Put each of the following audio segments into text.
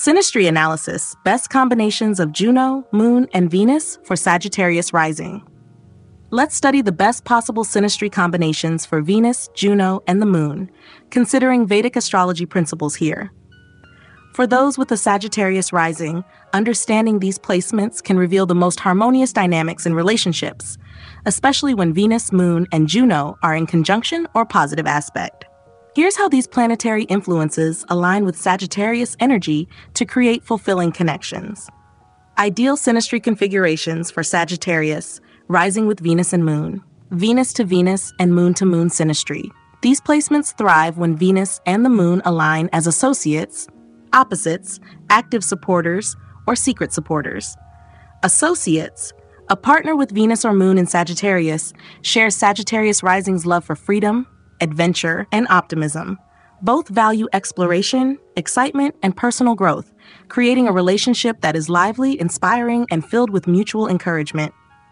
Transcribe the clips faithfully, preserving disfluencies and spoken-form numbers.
Synastry analysis, best combinations of Juno, Moon, and Venus for Sagittarius rising. Let's study the best possible synastry combinations for Venus, Juno, and the Moon, considering Vedic astrology principles here. For those with a Sagittarius rising, understanding these placements can reveal the most harmonious dynamics in relationships, especially when Venus, Moon, and Juno are in conjunction or positive aspect. Here's how these planetary influences align with Sagittarius energy to create fulfilling connections. Ideal synastry configurations for Sagittarius, rising with Venus and Moon. Venus to Venus and Moon to Moon synastry. These placements thrive when Venus and the Moon align as associates, opposites, active supporters, or secret supporters. Associates, a partner with Venus or Moon in Sagittarius, shares Sagittarius rising's love for freedom, adventure, and optimism. Both value exploration, excitement, and personal growth, creating a relationship that is lively, inspiring, and filled with mutual encouragement.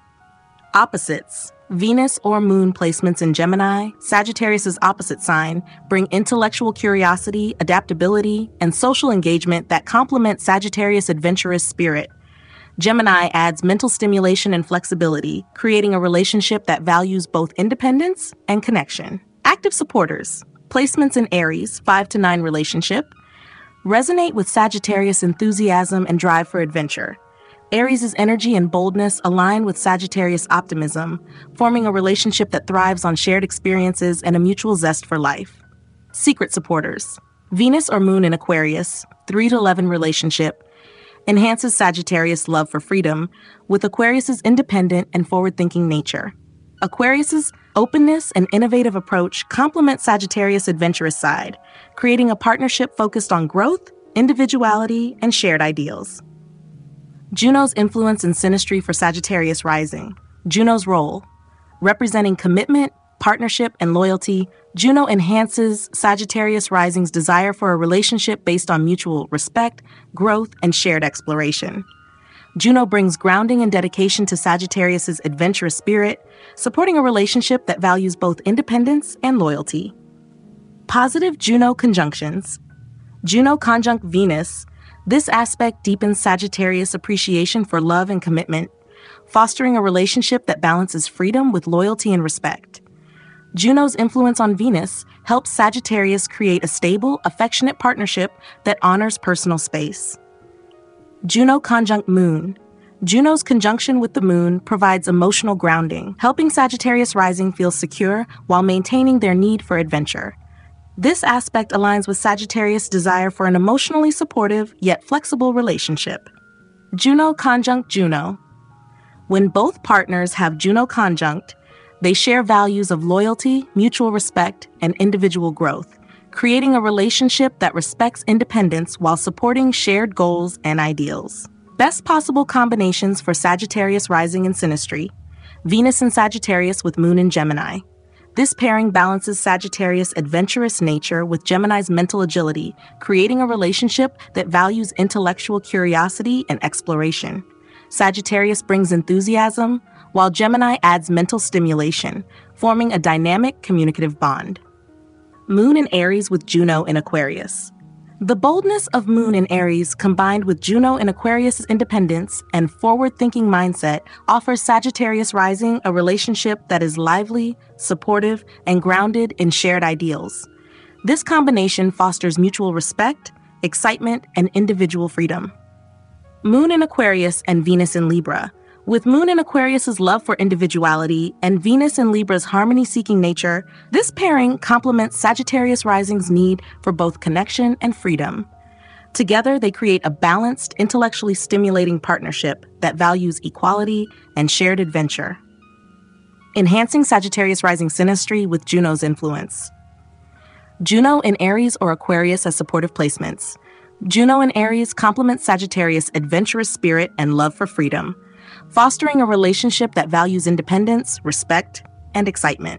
Opposites, Venus or Moon placements in Gemini, Sagittarius's opposite sign, bring intellectual curiosity, adaptability, and social engagement that complement Sagittarius' adventurous spirit. Gemini adds mental stimulation and flexibility, creating a relationship that values both independence and connection. Active supporters, placements in Aries, five to nine relationship, resonate with Sagittarius' enthusiasm and drive for adventure. Aries' energy and boldness align with Sagittarius' optimism, forming a relationship that thrives on shared experiences and a mutual zest for life. Secret supporters, Venus or Moon in Aquarius, three to eleven relationship, enhances Sagittarius' love for freedom, with Aquarius' independent and forward-thinking nature. Aquarius' openness and innovative approach complement Sagittarius' adventurous side, creating a partnership focused on growth, individuality, and shared ideals. Juno's influence in synastry for Sagittarius rising. Juno's role. Representing commitment, partnership, and loyalty, Juno enhances Sagittarius rising's desire for a relationship based on mutual respect, growth, and shared exploration. Juno brings grounding and dedication to Sagittarius' adventurous spirit, supporting a relationship that values both independence and loyalty. Positive Juno conjunctions. Juno conjunct Venus. This aspect deepens Sagittarius' appreciation for love and commitment, fostering a relationship that balances freedom with loyalty and respect. Juno's influence on Venus helps Sagittarius create a stable, affectionate partnership that honors personal space. Juno conjunct Moon. Juno's conjunction with the Moon provides emotional grounding, helping Sagittarius rising feel secure while maintaining their need for adventure. This aspect aligns with Sagittarius' desire for an emotionally supportive yet flexible relationship. Juno conjunct Juno. When both partners have Juno conjunct, they share values of loyalty, mutual respect, and individual growth, creating a relationship that respects independence while supporting shared goals and ideals. Best possible combinations for Sagittarius rising in synastry. Venus in Sagittarius with Moon in Gemini. This pairing balances Sagittarius' adventurous nature with Gemini's mental agility, creating a relationship that values intellectual curiosity and exploration. Sagittarius brings enthusiasm, while Gemini adds mental stimulation, forming a dynamic, communicative bond. Moon in Aries with Juno in Aquarius. The boldness of Moon in Aries combined with Juno in Aquarius' independence and forward-thinking mindset offers Sagittarius rising a relationship that is lively, supportive, and grounded in shared ideals. This combination fosters mutual respect, excitement, and individual freedom. Moon in Aquarius and Venus in Libra. With Moon in Aquarius' love for individuality and Venus in Libra's harmony-seeking nature, this pairing complements Sagittarius rising's need for both connection and freedom. Together, they create a balanced, intellectually stimulating partnership that values equality and shared adventure. Enhancing Sagittarius rising synastry with Juno's influence. Juno in Aries or Aquarius as supportive placements. Juno in Aries complements Sagittarius' adventurous spirit and love for freedom, fostering a relationship that values independence, respect, and excitement.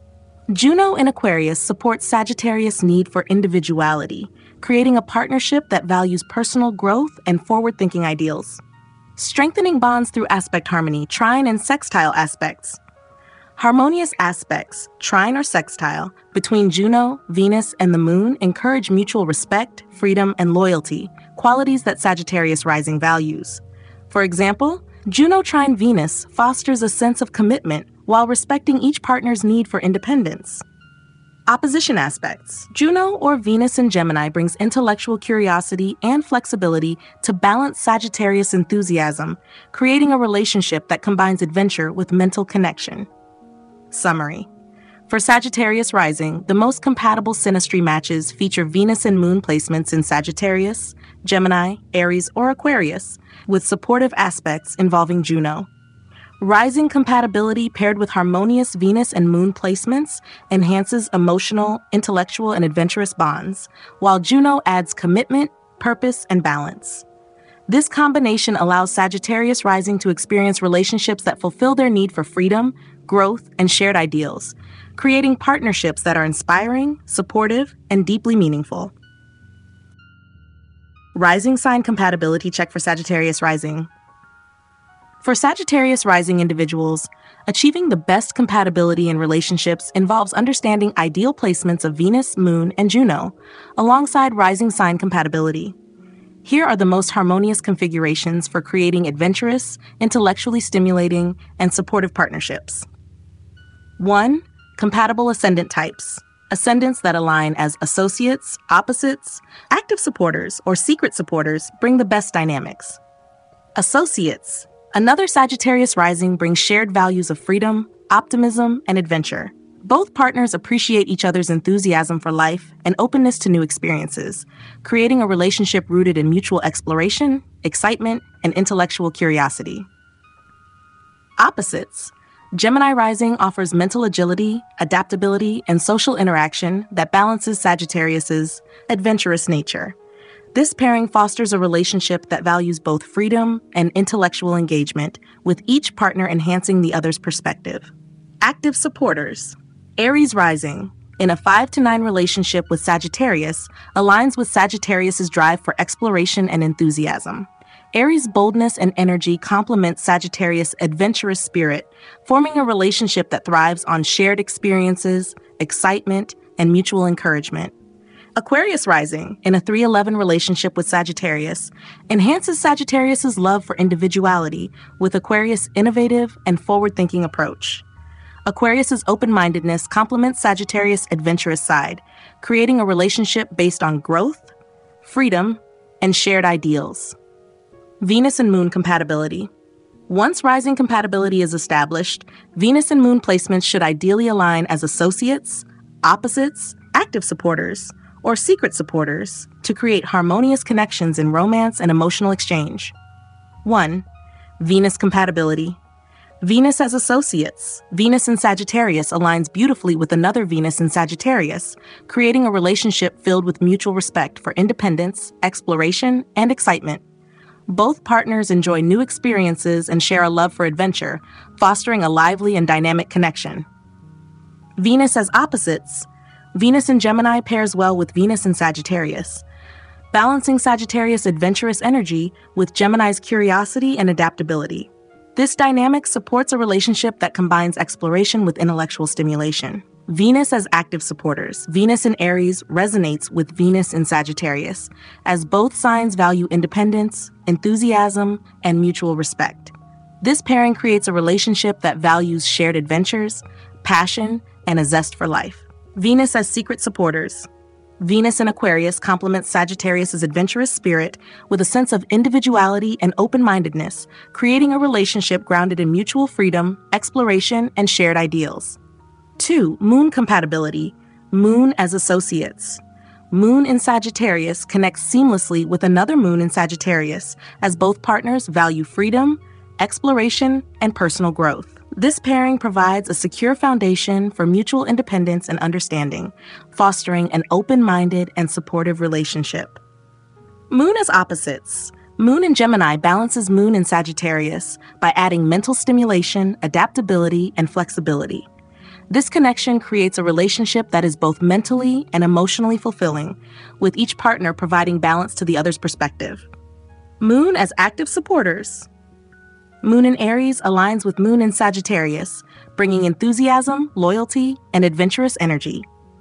Juno in Aquarius supports Sagittarius' need for individuality, creating a partnership that values personal growth and forward-thinking ideals. Strengthening bonds through aspect harmony, trine and sextile aspects. Harmonious aspects, trine or sextile, between Juno, Venus, and the Moon encourage mutual respect, freedom, and loyalty, qualities that Sagittarius rising values. For example, Juno trine Venus fosters a sense of commitment while respecting each partner's need for independence. Opposition aspects. Juno or Venus in Gemini brings intellectual curiosity and flexibility to balance Sagittarius enthusiasm, creating a relationship that combines adventure with mental connection. Summary. For Sagittarius rising, the most compatible synastry matches feature Venus and Moon placements in Sagittarius, Gemini, Aries, or Aquarius, with supportive aspects involving Juno. Rising compatibility paired with harmonious Venus and Moon placements enhances emotional, intellectual, and adventurous bonds, while Juno adds commitment, purpose, and balance. This combination allows Sagittarius rising to experience relationships that fulfill their need for freedom, growth, and shared ideals, creating partnerships that are inspiring, supportive, and deeply meaningful. Rising sign compatibility check for Sagittarius rising. For Sagittarius rising individuals, achieving the best compatibility in relationships involves understanding ideal placements of Venus, Moon, and Juno, alongside rising sign compatibility. Here are the most harmonious configurations for creating adventurous, intellectually stimulating, and supportive partnerships. one. Compatible ascendant types. Ascendants that align as associates, opposites, active supporters, or secret supporters bring the best dynamics. Associates. Another Sagittarius rising brings shared values of freedom, optimism, and adventure. Both partners appreciate each other's enthusiasm for life and openness to new experiences, creating a relationship rooted in mutual exploration, excitement, and intellectual curiosity. Opposites. Gemini rising offers mental agility, adaptability, and social interaction that balances Sagittarius's adventurous nature. This pairing fosters a relationship that values both freedom and intellectual engagement, with each partner enhancing the other's perspective. Active supporters. Aries rising, in a five to nine relationship with Sagittarius, aligns with Sagittarius's drive for exploration and enthusiasm. Aries' boldness and energy complement Sagittarius' adventurous spirit, forming a relationship that thrives on shared experiences, excitement, and mutual encouragement. Aquarius rising, in a three eleven relationship with Sagittarius, enhances Sagittarius' love for individuality with Aquarius' innovative and forward-thinking approach. Aquarius' open-mindedness complements Sagittarius' adventurous side, creating a relationship based on growth, freedom, and shared ideals. Venus and Moon compatibility. Once rising compatibility is established, Venus and Moon placements should ideally align as associates, opposites, active supporters, or secret supporters to create harmonious connections in romance and emotional exchange. one. Venus compatibility. Venus as associates. Venus in Sagittarius aligns beautifully with another Venus in Sagittarius, creating a relationship filled with mutual respect for independence, exploration, and excitement. Both partners enjoy new experiences and share a love for adventure, fostering a lively and dynamic connection. Venus as opposites. Venus in Gemini pairs well with Venus in Sagittarius, balancing Sagittarius' adventurous energy with Gemini's curiosity and adaptability. This dynamic supports a relationship that combines exploration with intellectual stimulation. Venus as active supporters. Venus in Aries resonates with Venus in Sagittarius, as both signs value independence, enthusiasm, and mutual respect. This pairing creates a relationship that values shared adventures, passion, and a zest for life. Venus as secret supporters. Venus in Aquarius complements Sagittarius' adventurous spirit with a sense of individuality and open-mindedness, creating a relationship grounded in mutual freedom, exploration, and shared ideals. two. Moon compatibility. Moon as associates. Moon in Sagittarius connects seamlessly with another Moon in Sagittarius, as both partners value freedom, exploration, and personal growth. This pairing provides a secure foundation for mutual independence and understanding, fostering an open-minded and supportive relationship. Moon as opposites. Moon in Gemini balances Moon in Sagittarius by adding mental stimulation, adaptability, and flexibility. This connection creates a relationship that is both mentally and emotionally fulfilling, with each partner providing balance to the other's perspective. Moon as active supporters. Moon in Aries aligns with Moon in Sagittarius, bringing enthusiasm, loyalty, and adventurous energy.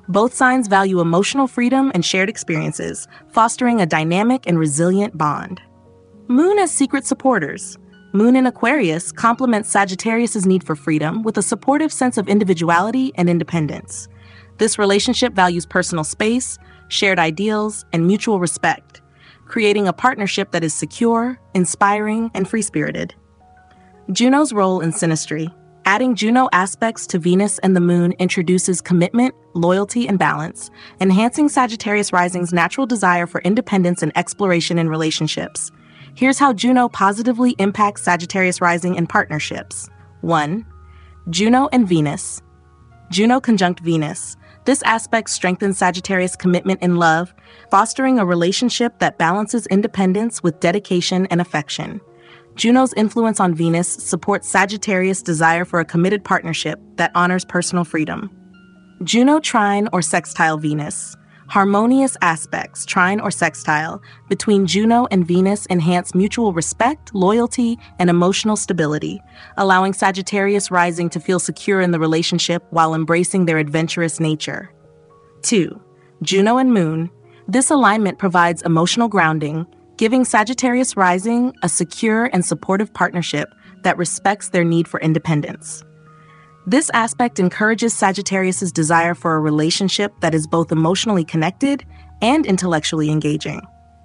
Both signs value emotional freedom and shared experiences, fostering a dynamic and resilient bond. Moon as secret supporters. Moon in Aquarius complements Sagittarius' need for freedom with a supportive sense of individuality and independence. This relationship values personal space, shared ideals, and mutual respect, creating a partnership that is secure, inspiring, and free-spirited. Juno's role in synastry. Adding Juno aspects to Venus and the Moon introduces commitment, loyalty, and balance, enhancing Sagittarius rising's natural desire for independence and exploration in relationships. Here's how Juno positively impacts Sagittarius rising in partnerships. one. Juno and Venus. Juno conjunct Venus. This aspect strengthens Sagittarius' commitment in love, fostering a relationship that balances independence with dedication and affection. Juno's influence on Venus supports Sagittarius' desire for a committed partnership that honors personal freedom. Juno trine or sextile Venus. Harmonious aspects, trine or sextile, between Juno and Venus enhance mutual respect, loyalty, and emotional stability, allowing Sagittarius rising to feel secure in the relationship while embracing their adventurous nature. two. Juno and Moon. This alignment provides emotional grounding, giving Sagittarius rising a secure and supportive partnership that respects their need for independence. This aspect encourages Sagittarius' desire for a relationship that is both emotionally connected and intellectually engaging.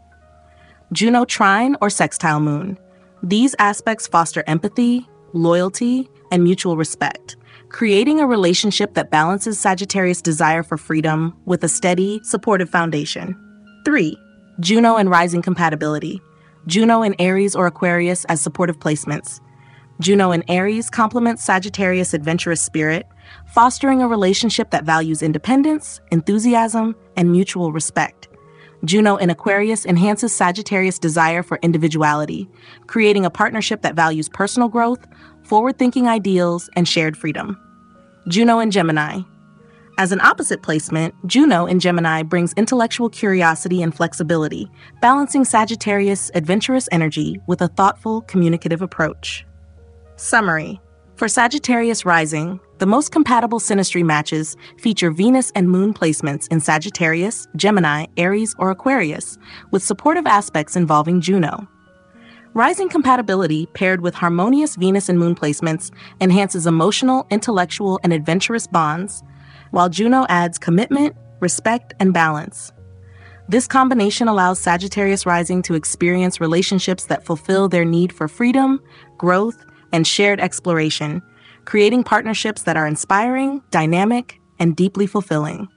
Juno trine or sextile Moon. These aspects foster empathy, loyalty, and mutual respect, creating a relationship that balances Sagittarius' desire for freedom with a steady, supportive foundation. three. Juno and rising compatibility. Juno in Aries or Aquarius as supportive placements. Juno in Aries complements Sagittarius' adventurous spirit, fostering a relationship that values independence, enthusiasm, and mutual respect. Juno in Aquarius enhances Sagittarius' desire for individuality, creating a partnership that values personal growth, forward-thinking ideals, and shared freedom. Juno in Gemini. As an opposite placement, Juno in Gemini brings intellectual curiosity and flexibility, balancing Sagittarius' adventurous energy with a thoughtful, communicative approach. Summary. For Sagittarius rising, the most compatible synastry matches feature Venus and Moon placements in Sagittarius, Gemini, Aries, or Aquarius, with supportive aspects involving Juno. Rising compatibility paired with harmonious Venus and Moon placements enhances emotional, intellectual, and adventurous bonds, while Juno adds commitment, respect, and balance. This combination allows Sagittarius rising to experience relationships that fulfill their need for freedom, growth, and shared exploration, creating partnerships that are inspiring, dynamic, and deeply fulfilling.